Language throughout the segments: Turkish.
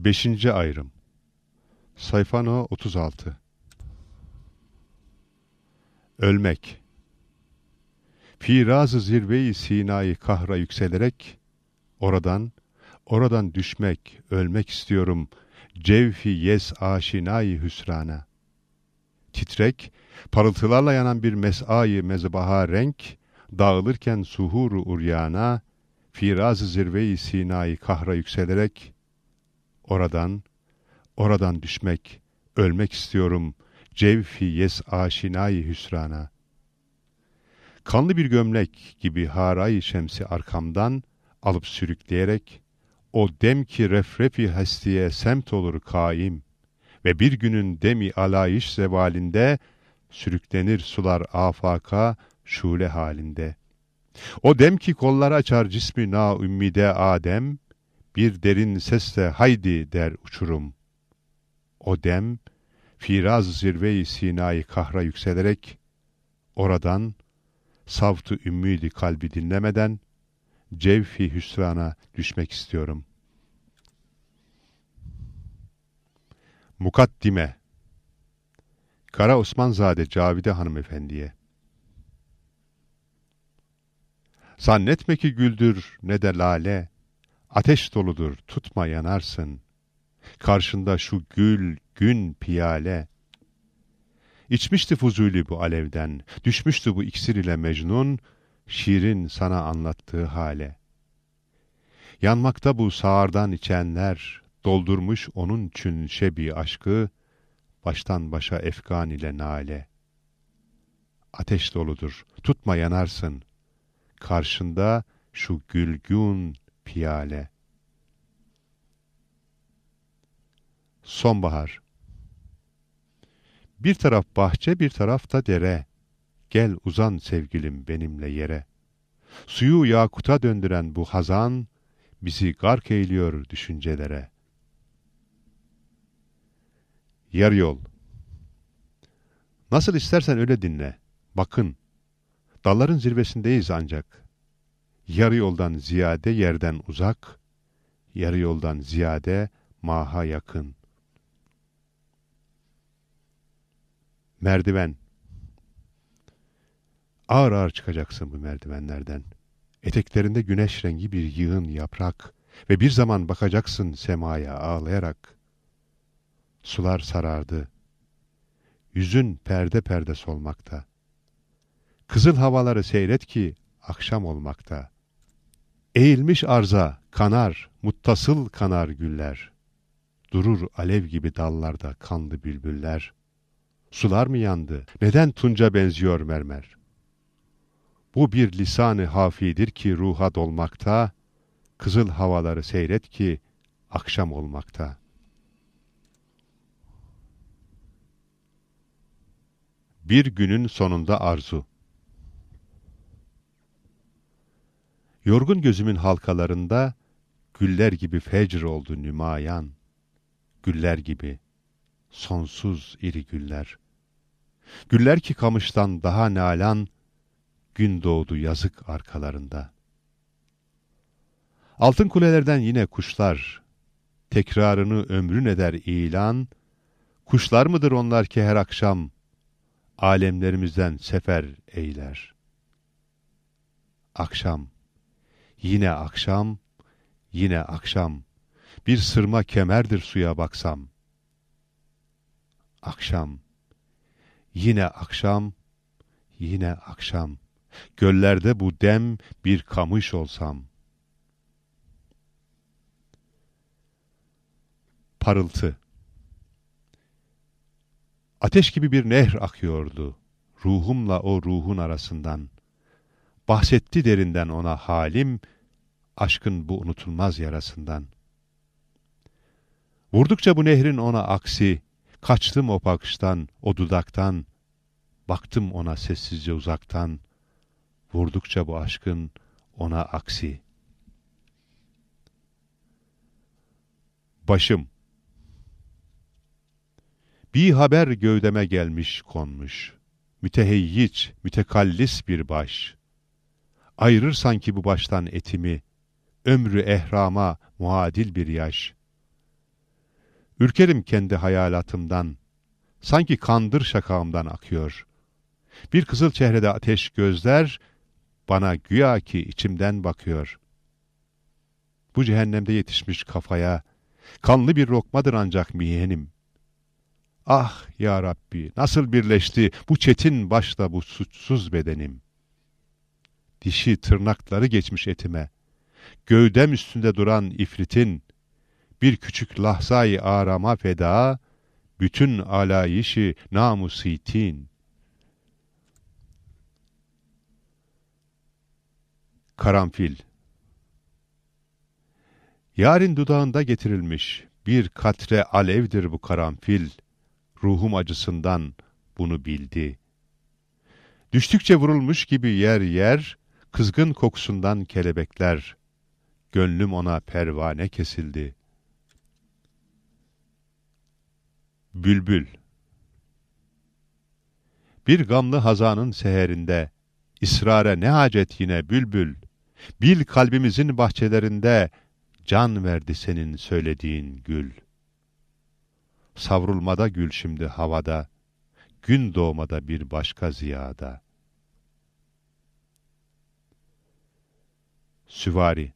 5. ayrım. Sayfa no 36. Ölmek. Firaz-ı zirve-i Sina'yı kahra yükselerek, oradan düşmek, ölmek istiyorum, cevfi yes aşinayı hüsrana. Titrek, parıltılarla yanan bir mes'ayı mezbaha renk, dağılırken suhuru uryana, Firaz-ı zirve-i Sina'yı kahra yükselerek, oradan düşmek, ölmek istiyorum, cevfi yes aşinayı hüsrana. Kanlı bir gömlek gibi haray-ı şemsi arkamdan alıp sürükleyerek, o dem ki refrefi hestiye semt olur kaim ve bir günün demi alayiş zevalinde sürüklenir sular afaka şule halinde. O dem ki kollar açar cismi na ümmide Adem, bir derin sesle haydi der uçurum. O dem, Firaz zirve-i Sina'yı kahra yükselerek, oradan, savt-ı ümmidi kalbi dinlemeden, cevfi hüsrana düşmek istiyorum. Mukaddime. Kara Osmanzade Cavide Hanımefendiye. Zannetme ki güldür ne de lale, ateş doludur tutma yanarsın. Karşında şu gül, gün piyale. İçmişti Fuzuli bu alevden, düşmüştü bu iksir ile Mecnun, şiirin sana anlattığı hale. Yanmakta bu sağırdan içenler, doldurmuş onun için şebi aşkı, baştan başa efkan ile nale. Ateş doludur, tutma yanarsın, karşında şu gülgün piyale. Sonbahar. Bir taraf bahçe, bir taraf da dere. Gel uzan sevgilim benimle yere. Suyu yakuta döndüren bu hazan, bizi gark eyliyor düşüncelere. Yarı yol. Nasıl istersen öyle dinle. Bakın, dalların zirvesindeyiz ancak. Yarı yoldan ziyade yerden uzak, yarı yoldan ziyade maha yakın. Merdiven. Ağır ağır çıkacaksın bu merdivenlerden. Eteklerinde güneş rengi bir yığın yaprak ve bir zaman bakacaksın semaya ağlayarak. Sular sarardı. Yüzün perde perde solmakta. Kızıl havaları seyret ki akşam olmakta. Eğilmiş arza kanar, muttasıl kanar güller. Durur alev gibi dallarda kanlı bülbüller. Sular mı yandı? Neden tunca benziyor mermer? Bu bir lisan-ı hafidir ki ruha dolmakta, kızıl havaları seyret ki akşam olmakta. Bir günün sonunda arzu. Yorgun gözümün halkalarında güller gibi fecr oldu nümayan. Güller gibi, sonsuz iri güller. Güller ki kamıştan daha nalan, gün doğdu yazık arkalarında. Altın kulelerden yine kuşlar, tekrarını ömrün eder ilan, kuşlar mıdır onlar ki her akşam, alemlerimizden sefer eyler. Akşam, yine akşam, yine akşam, bir sırma kemerdir suya baksam. Akşam, yine akşam, yine akşam, göllerde bu dem bir kamış olsam. Parıltı. Ateş gibi bir nehr akıyordu, ruhumla o ruhun arasından. Bahsetti derinden ona halim, aşkın bu unutulmaz yarasından. Vurdukça bu nehrin ona aksi, kaçtım o bakıştan, o dudaktan, baktım ona sessizce uzaktan, vurdukça bu aşkın ona aksi. Başım. Bir haber gövdeme gelmiş konmuş, müteheyyiç, mütekallis bir baş. Ayırır sanki bu baştan etimi, ömrü ehrama muadil bir yaş. Ürkerim kendi hayalatımdan, sanki kandır şakağımdan akıyor. Bir kızıl çehrede ateş gözler, bana güya ki içimden bakıyor. Bu cehennemde yetişmiş kafaya, kanlı bir lokmadır ancak miyenim. Ah ya Rabbi, nasıl birleşti bu çetin başla bu suçsuz bedenim. Dişi tırnakları geçmiş etime, gövdem üstünde duran ifritin, bir küçük lahzayı arama feda, bütün alayişi namusitin. Karanfil. Yarın dudağında getirilmiş bir katre alevdir bu karanfil. Ruhum acısından bunu bildi. Düştükçe vurulmuş gibi yer yer, kızgın kokusundan kelebekler. Gönlüm ona pervane kesildi. Bülbül. Bir gamlı hazanın seherinde, İsrara ne hacet yine bülbül, bil kalbimizin bahçelerinde, can verdi senin söylediğin gül. Savrulmada gül şimdi havada, gün doğmada bir başka ziyada. Süvari.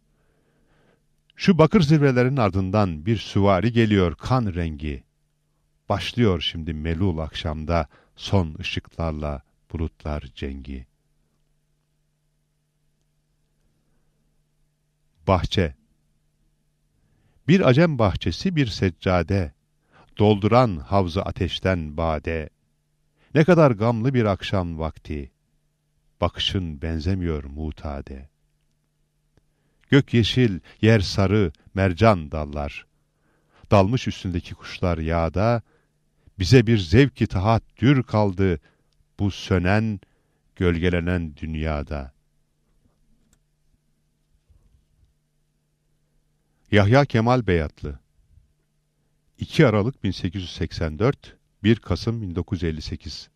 Şu bakır zirvelerin ardından bir süvari geliyor kan rengi. Başlıyor şimdi melul akşamda son ışıklarla bulutlar cengi. Bahçe. Bir acem bahçesi bir seccade, dolduran havzı ateşten bade. Ne kadar gamlı bir akşam vakti, bakışın benzemiyor mutade. Gök yeşil, yer sarı, mercan dallar. Dalmış üstündeki kuşlar yağda, bize bir zevk-i tahattür kaldı bu sönen, gölgelenen dünyada. Yahya Kemal Beyatlı. 2 Aralık 1884, 1 Kasım 1958.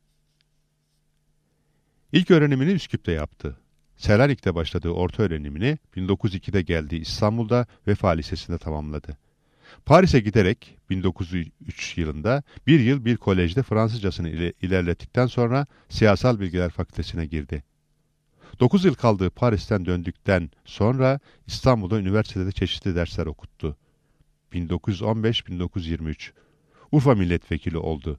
İlk öğrenimini Üsküp'te yaptı. Selanik'te başladığı orta öğrenimini 1902'de geldiği İstanbul'da Vefa Lisesi'nde tamamladı. Paris'e giderek 1903 yılında bir yıl bir kolejde Fransızcasını ilerlettikten sonra Siyasal Bilgiler Fakültesine girdi. 9 yıl kaldığı Paris'ten döndükten sonra İstanbul'da üniversitede çeşitli dersler okuttu. 1915-1923 Urfa milletvekili oldu.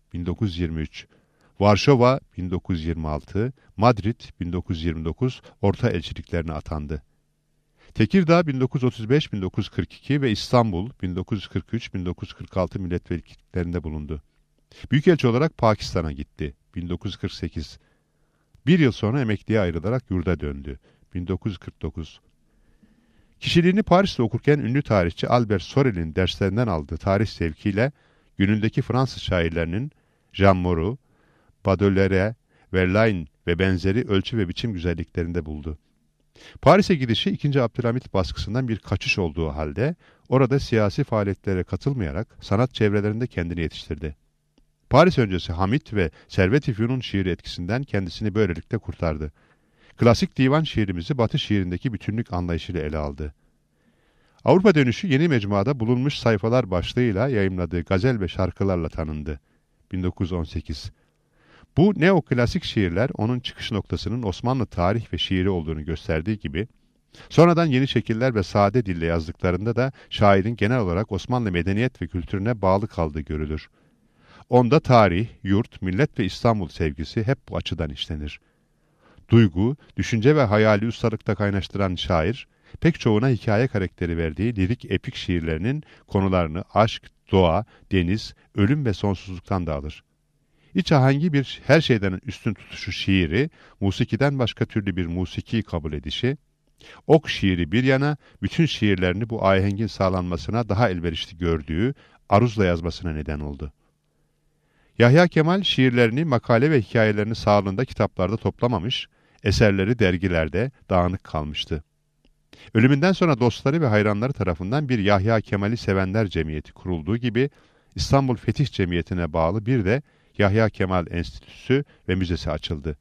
1923 Varşova 1926, Madrid 1929 orta elçiliklerine atandı. Tekirdağ 1935-1942 ve İstanbul 1943-1946 milletvekilliklerinde bulundu. Büyükelçi olarak Pakistan'a gitti. 1948. Bir yıl sonra emekliye ayrılarak yurda döndü. 1949. Kişiliğini Paris'te okurken ünlü tarihçi Albert Sorel'in derslerinden aldığı tarih zevkiyle günündeki Fransız şairlerinin Jean Moreau, Baudelaire, Verlaine ve benzeri ölçü ve biçim güzelliklerinde buldu. Paris'e gidişi 2. Abdülhamit baskısından bir kaçış olduğu halde orada siyasi faaliyetlere katılmayarak sanat çevrelerinde kendini yetiştirdi. Paris öncesi Hamit ve Servet-i Fünun şiiri etkisinden kendisini böylelikle kurtardı. Klasik divan şiirimizi Batı şiirindeki bütünlük anlayışıyla ele aldı. Avrupa dönüşü yeni mecmuada bulunmuş sayfalar başlığıyla yayımladığı gazel ve şarkılarla tanındı. 1918. Bu neoklasik şiirler onun çıkış noktasının Osmanlı tarih ve şiiri olduğunu gösterdiği gibi, sonradan yeni şekiller ve sade dille yazdıklarında da şairin genel olarak Osmanlı medeniyet ve kültürüne bağlı kaldığı görülür. Onda tarih, yurt, millet ve İstanbul sevgisi hep bu açıdan işlenir. Duygu, düşünce ve hayali ustalıkta kaynaştıran şair, pek çoğuna hikaye karakteri verdiği lirik epik şiirlerinin konularını aşk, doğa, deniz, ölüm ve sonsuzluktan da alır. İç ahengi bir her şeyden üstün tutuşu şiiri, musikiden başka türlü bir musiki kabul edişi, ok şiiri bir yana, bütün şiirlerini bu ahengin sağlanmasına daha elverişli gördüğü aruzla yazmasına neden oldu. Yahya Kemal şiirlerini, makale ve hikayelerini sağlığında kitaplarda toplamamış, eserleri dergilerde dağınık kalmıştı. Ölümünden sonra dostları ve hayranları tarafından bir Yahya Kemal'i sevenler cemiyeti kurulduğu gibi, İstanbul Fetih Cemiyeti'ne bağlı bir de Yahya Kemal Enstitüsü ve Müzesi açıldı.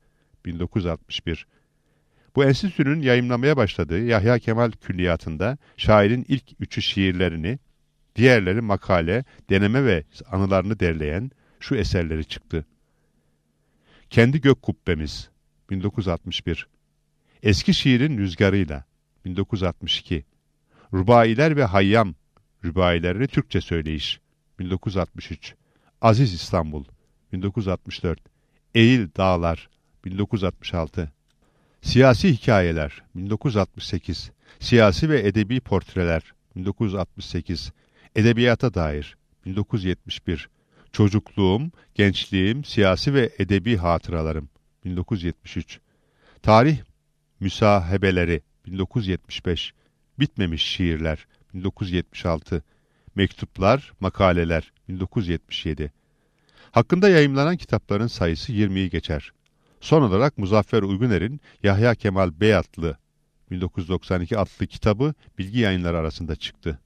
1961. Bu enstitünün yayımlamaya başladığı Yahya Kemal Külliyatı'nda şairin ilk 3'ü şiirlerini, Diğerleri makale, deneme ve anılarını derleyen şu eserleri çıktı. Kendi Gök Kubbemiz 1961. Eski Şiirin Rüzgarıyla 1962. Rubailer ve Hayyam Rübailerini Türkçe Söyleyiş 1963. Aziz İstanbul 1964. Eğil Dağlar 1966. Siyasi Hikayeler 1968. Siyasi ve Edebi Portreler 1968. Edebiyata Dair 1971. Çocukluğum, Gençliğim, Siyasi ve Edebi Hatıralarım 1973. Tarih Müsahebeleri 1975. Bitmemiş Şiirler 1976. Mektuplar, Makaleler 1977. Hakkında yayımlanan kitapların sayısı 20'yi geçer. Son olarak Muzaffer Uyguner'in Yahya Kemal Beyatlı 1992 adlı kitabı Bilgi Yayınları arasında çıktı.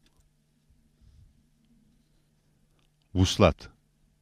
Vuslat.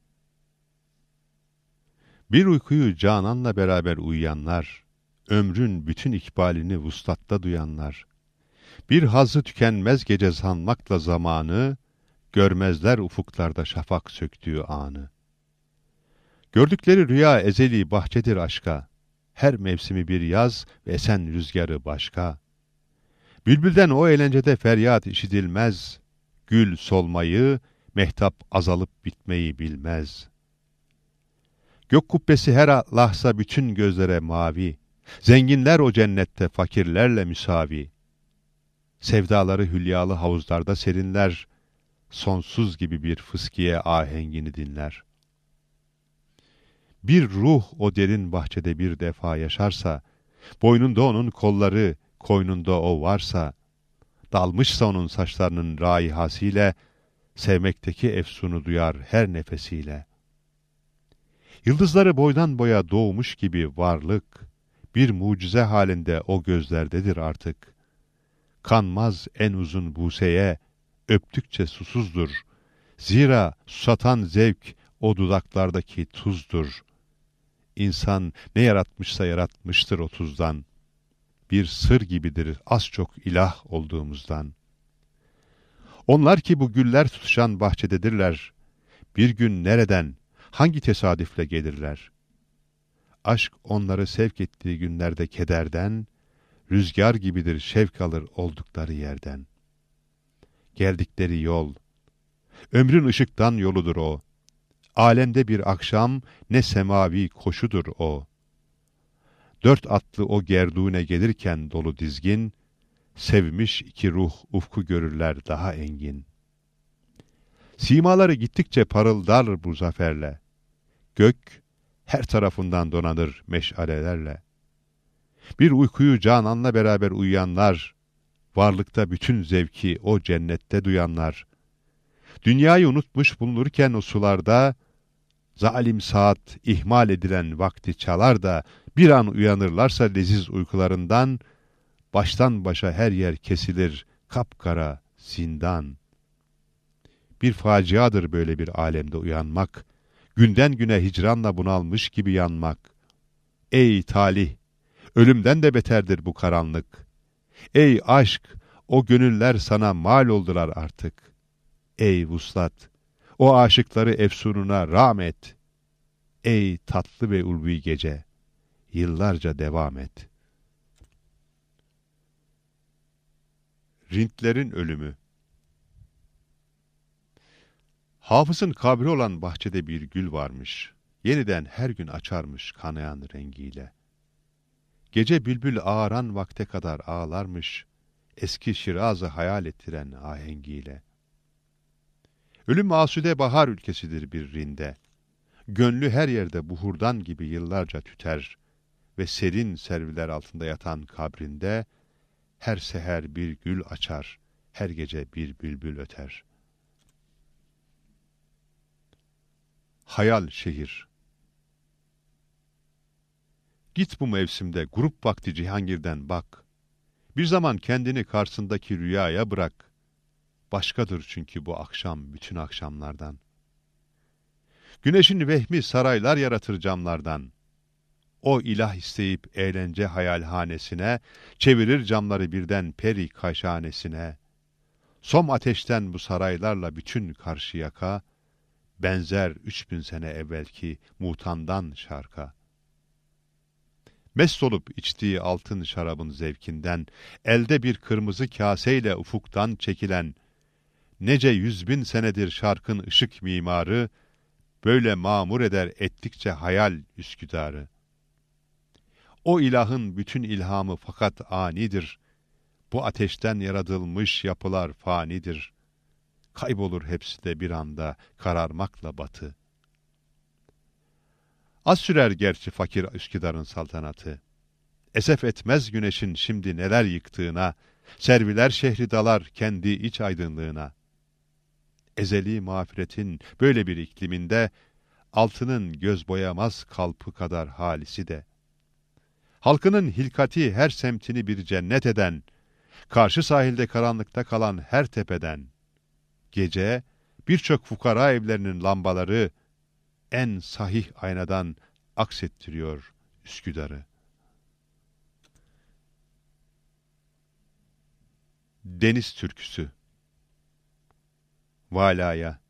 Bir uykuyu cananla beraber uyuyanlar, ömrün bütün ikbalini vuslatta duyanlar, bir hazzı tükenmez gece sanmakla zamanı, görmezler ufuklarda şafak söktüğü anı. Gördükleri rüya ezeli bahçedir aşka, her mevsimi bir yaz ve esen rüzgarı başka. Bülbülden o eğlencede feryat işitilmez, gül solmayı, mehtap azalıp bitmeyi bilmez. Gök kubbesi her lahza bütün gözlere mavi, zenginler o cennette fakirlerle müsavi. Sevdaları hülyalı havuzlarda serinler, sonsuz gibi bir fıskiye ahengini dinler. Bir ruh o derin bahçede bir defa yaşarsa, boynunda onun kolları, koynunda o varsa, dalmışsa onun saçlarının raihasıyla, sevmekteki efsunu duyar her nefesiyle. Yıldızları boydan boya doğmuş gibi varlık, bir mucize halinde o gözlerdedir artık. Kanmaz en uzun buseye, öptükçe susuzdur. Zira susatan zevk o dudaklardaki tuzdur. İnsan ne yaratmışsa yaratmıştır o tuzdan. Bir sır gibidir az çok ilah olduğumuzdan. Onlar ki bu güller tutuşan bahçededirler. Bir gün nereden, hangi tesadüfle gelirler? Aşk onları sevk ettiği günlerde kederden, rüzgar gibidir şevk alır oldukları yerden. Geldikleri yol, ömrün ışıktan yoludur o. Alemde bir akşam ne semavi koşudur o. Dört atlı o gerdune gelirken dolu dizgin, sevmiş iki ruh ufku görürler daha engin. Simaları gittikçe parıldar bu zaferle. Gök her tarafından donanır meşalelerle. Bir uykuyu cananla beraber uyuyanlar, varlıkta bütün zevki o cennette duyanlar. Dünyayı unutmuş bulunurken o sularda, zalim saat ihmal edilen vakti çalar da, bir an uyanırlarsa leziz uykularından, baştan başa her yer kesilir, kapkara zindan. Bir faciadır böyle bir alemde uyanmak, günden güne hicranla bunalmış gibi yanmak. Ey talih! Ölümden de beterdir bu karanlık. Ey aşk! O gönüller sana mal oldular artık. Ey vuslat! O aşıkları efsununa rağmet. Ey tatlı ve ulvi gece! Yıllarca devam et. Rintlerin ölümü. Hafız'ın kabri olan bahçede bir gül varmış. Yeniden her gün açarmış kanayan rengiyle. Gece bülbül ağaran vakte kadar ağlarmış, eski Şiraz'ı hayal ettiren ahengiyle. Ölüm asude bahar ülkesidir bir rinde. Gönlü her yerde buhurdan gibi yıllarca tüter ve serin serviler altında yatan kabrinde her seher bir gül açar, her gece bir bülbül öter. Hayal şehir. Git bu mevsimde grup vakti Cihangir'den bak. Bir zaman kendini karşısındaki rüyaya bırak. Başkadır çünkü bu akşam bütün akşamlardan. Güneşin vehmi saraylar yaratır camlardan. O ilah isteyip eğlence hayalhanesine, çevirir camları birden peri kaşhanesine. Som ateşten bu saraylarla bütün Karşıyaka, benzer 3000 sene evvelki Mutan'dan şarka. Mest olup içtiği altın şarabın zevkinden, elde bir kırmızı kaseyle ufuktan çekilen, nece 100.000 senedir şarkın ışık mimarı, böyle mamur eder ettikçe hayal Üsküdar'ı. O ilahın bütün ilhamı fakat anidir. Bu ateşten yaratılmış yapılar fanidir. Kaybolur hepsi de bir anda kararmakla batı. Az sürer gerçi fakir Üsküdar'ın saltanatı. Esef etmez güneşin şimdi neler yıktığına, serviler şehri dalar kendi iç aydınlığına. Ezeli mağfiretin böyle bir ikliminde, altının göz boyamaz kalpı kadar halisi de. Halkının hilkati her semtini bir cennet eden, karşı sahilde karanlıkta kalan her tepeden, gece birçok fukara evlerinin lambaları en sahih aynadan aksettiriyor Üsküdar'ı. Deniz Türküsü. Valaya.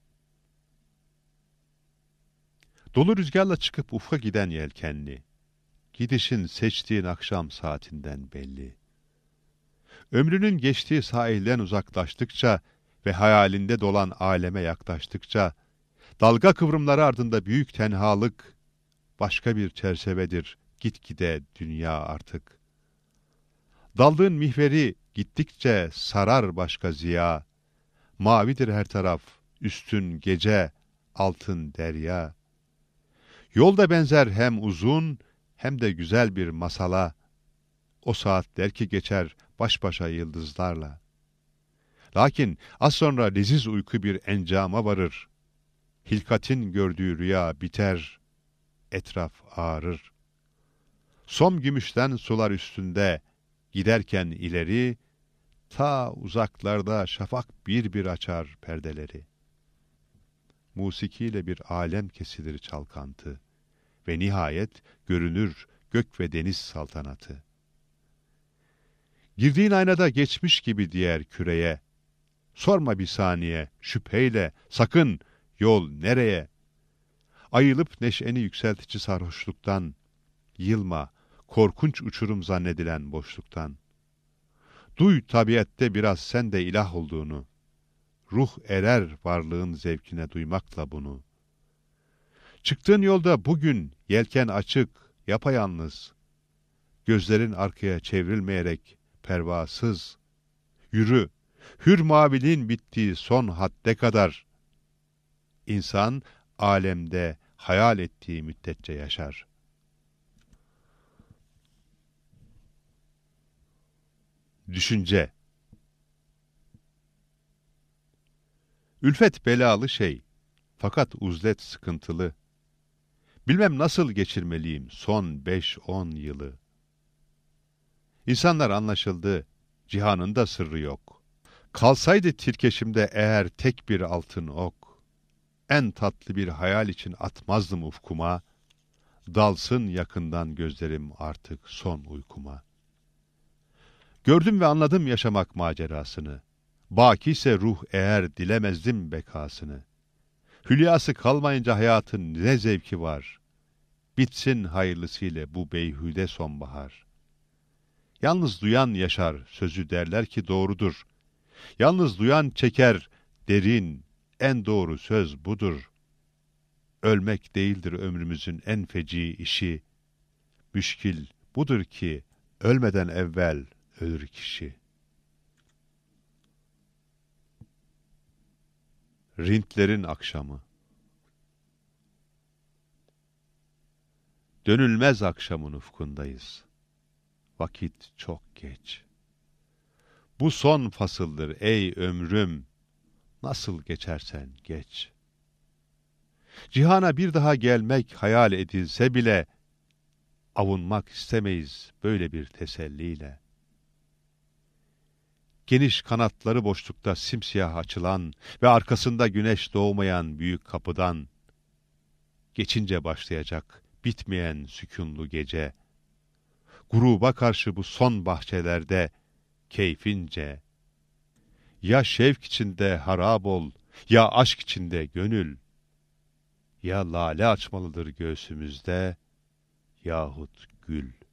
Dolu rüzgarla çıkıp ufka giden yelkenli, gidişin seçtiğin akşam saatinden belli. Ömrünün geçtiği sahilden uzaklaştıkça ve hayalinde dolan aleme yaklaştıkça, dalga kıvrımları ardında büyük tenhalık, başka bir çerçevedir gitgide dünya artık. Daldığın mihveri gittikçe sarar başka ziya, mavidir her taraf, üstün gece, altın derya. Yolda benzer hem uzun hem de güzel bir masala, o saatler ki geçer baş başa yıldızlarla. Lakin az sonra leziz uyku bir encama varır. Hilkatin gördüğü rüya biter, etraf ağrır. Som gümüşten sular üstünde, giderken ileri, ta uzaklarda şafak bir bir açar perdeleri. Musikiyle bir alem kesilir çalkantı ve nihayet görünür gök ve deniz saltanatı. Girdiğin aynada geçmiş gibi diğer küreye, sorma bir saniye şüpheyle, sakın yol nereye? Ayılıp neşeni yükseltici sarhoşluktan, yılma korkunç uçurum zannedilen boşluktan. Duy tabiatte biraz sen de ilah olduğunu, ruh erer varlığın zevkine duymakla bunu. Çıktığın yolda bugün yelken açık, yapayalnız, gözlerin arkaya çevrilmeyerek pervasız, yürü, hür maviliğin bittiği son hadde kadar. İnsan alemde hayal ettiği müddetçe yaşar. Düşünce. Ülfet belalı şey, fakat uzlet sıkıntılı. Bilmem nasıl geçirmeliyim son 5-10 yılı. İnsanlar anlaşıldı, cihanın da sırrı yok. Kalsaydı tirkeşimde eğer tek bir altın ok, en tatlı bir hayal için atmazdım ufkuma, dalsın yakından gözlerim artık son uykuma. Gördüm ve anladım yaşamak macerasını, bakiyse ruh eğer dilemezdim bekasını. Hülyası kalmayınca hayatın ne zevki var, bitsin hayırlısıyla bu beyhude sonbahar. Yalnız duyan yaşar sözü derler ki doğrudur. Yalnız duyan çeker derin, en doğru söz budur. Ölmek değildir ömrümüzün en feci işi. Müşkil budur ki ölmeden evvel ölür kişi. Rintlerin akşamı. Dönülmez akşamın ufkundayız. Vakit çok geç. Bu son fasıldır ey ömrüm, nasıl geçersen geç. Cihana bir daha gelmek hayal edilse bile, avunmak istemeyiz böyle bir teselliyle. Geniş kanatları boşlukta simsiyah açılan ve arkasında güneş doğmayan büyük kapıdan, geçince başlayacak bitmeyen sükûnlu gece, gruba karşı bu son bahçelerde keyfince, Ya şevk içinde harap ol, ya aşk içinde gönül. Ya lale açmalıdır göğsümüzde, yahut gül.